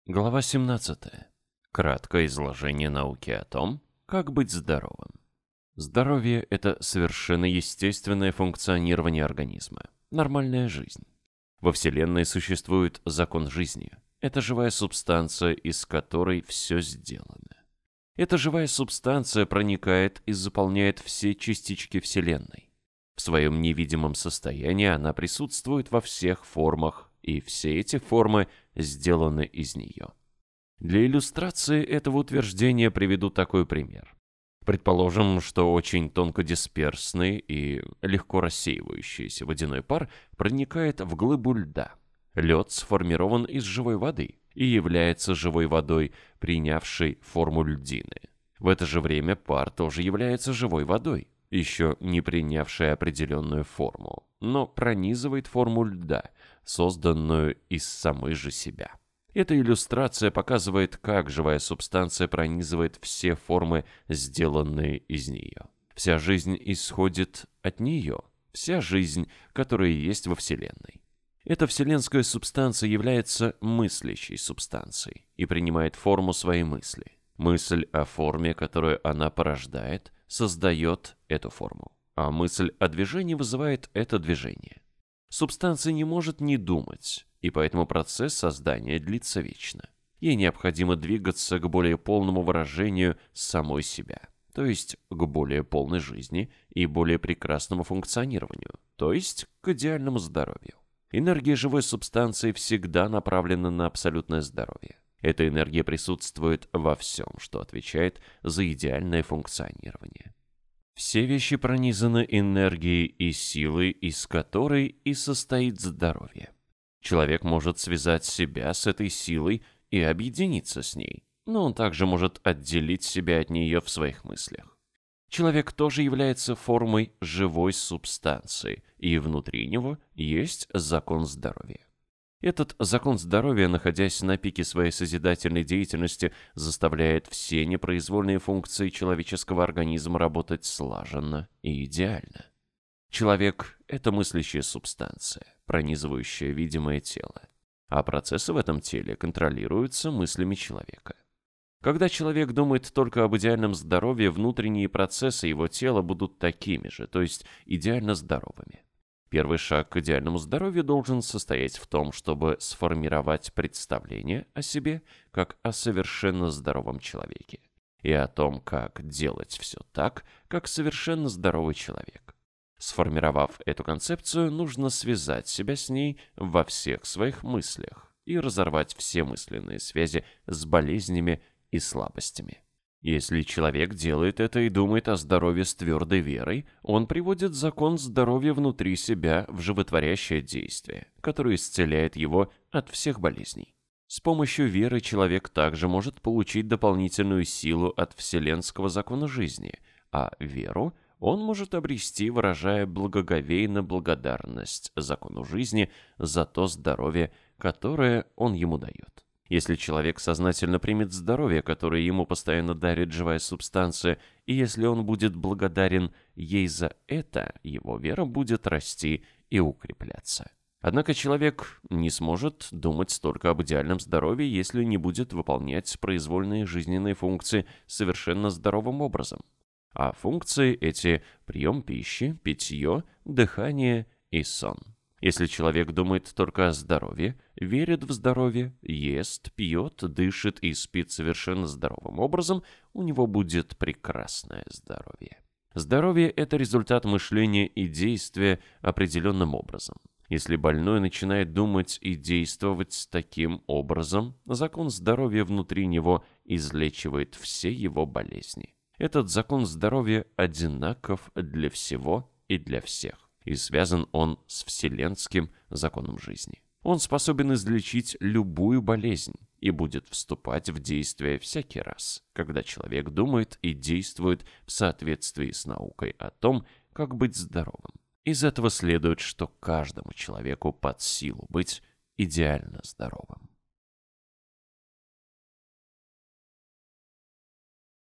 Глава 17. Краткое изложение науки о том, как быть здоровым. Здоровье – это совершенно естественное функционирование организма, нормальная жизнь. Во Вселенной существует закон жизни. Это живая субстанция, из которой все сделано. Эта живая субстанция проникает и заполняет все частички Вселенной. В своем невидимом состоянии она присутствует во всех формах, и все эти формы сделаны из нее. Для иллюстрации этого утверждения приведу такой пример. Предположим, что очень тонкодисперсный и легко рассеивающийся водяной пар проникает в глыбу льда. Лед сформирован из живой воды и является живой водой, принявшей форму льдины. В это же время пар тоже является живой водой, еще не принявшей определенную форму, но пронизывает форму льда, созданную из самой же себя. Эта иллюстрация показывает, как живая субстанция пронизывает все формы, сделанные из нее. Вся жизнь исходит от нее, вся жизнь, которая есть во Вселенной. Эта вселенская субстанция является мыслящей субстанцией и принимает форму своей мысли. Мысль о форме, которую она порождает, создает эту форму, а мысль о движении вызывает это движение. Субстанция не может не думать, и поэтому процесс создания длится вечно. Ей необходимо двигаться к более полному выражению самой себя, то есть к более полной жизни и более прекрасному функционированию, то есть к идеальному здоровью. Энергия живой субстанции всегда направлена на абсолютное здоровье. Эта энергия присутствует во всем, что отвечает за идеальное функционирование. Все вещи пронизаны энергией и силой, из которой и состоит здоровье. Человек может связать себя с этой силой и объединиться с ней, но он также может отделить себя от нее в своих мыслях. Человек тоже является формой живой субстанции, и внутри него есть закон здоровья. Этот закон здоровья, находясь на пике своей созидательной деятельности, заставляет все непроизвольные функции человеческого организма работать слаженно и идеально. Человек – это мыслящая субстанция, пронизывающая видимое тело, а процессы в этом теле контролируются мыслями человека. Когда человек думает только об идеальном здоровье, внутренние процессы его тела будут такими же, то есть идеально здоровыми. Первый шаг к идеальному здоровью должен состоять в том, чтобы сформировать представление о себе как о совершенно здоровом человеке и о том, как делать все так, как совершенно здоровый человек. Сформировав эту концепцию, нужно связать себя с ней во всех своих мыслях и разорвать все мысленные связи с болезнями и слабостями. Если человек делает это и думает о здоровье с твердой верой, он приводит закон здоровья внутри себя в животворящее действие, которое исцеляет его от всех болезней. С помощью веры человек также может получить дополнительную силу от вселенского закона жизни, а веру он может обрести, выражая благоговейно благодарность закону жизни за то здоровье, которое он ему дает. Если человек сознательно примет здоровье, которое ему постоянно дарит живая субстанция, и если он будет благодарен ей за это, его вера будет расти и укрепляться. Однако человек не сможет думать только об идеальном здоровье, если не будет выполнять произвольные жизненные функции совершенно здоровым образом. А функции эти – прием пищи, питье, дыхание и сон. Если человек думает только о здоровье, верит в здоровье, ест, пьет, дышит и спит совершенно здоровым образом, у него будет прекрасное здоровье. Здоровье – это результат мышления и действия определенным образом. Если больной начинает думать и действовать таким образом, закон здоровья внутри него излечивает все его болезни. Этот закон здоровья одинаков для всего и для всех. И связан он с вселенским законом жизни. Он способен излечить любую болезнь и будет вступать в действие всякий раз, когда человек думает и действует в соответствии с наукой о том, как быть здоровым. Из этого следует, что каждому человеку под силу быть идеально здоровым.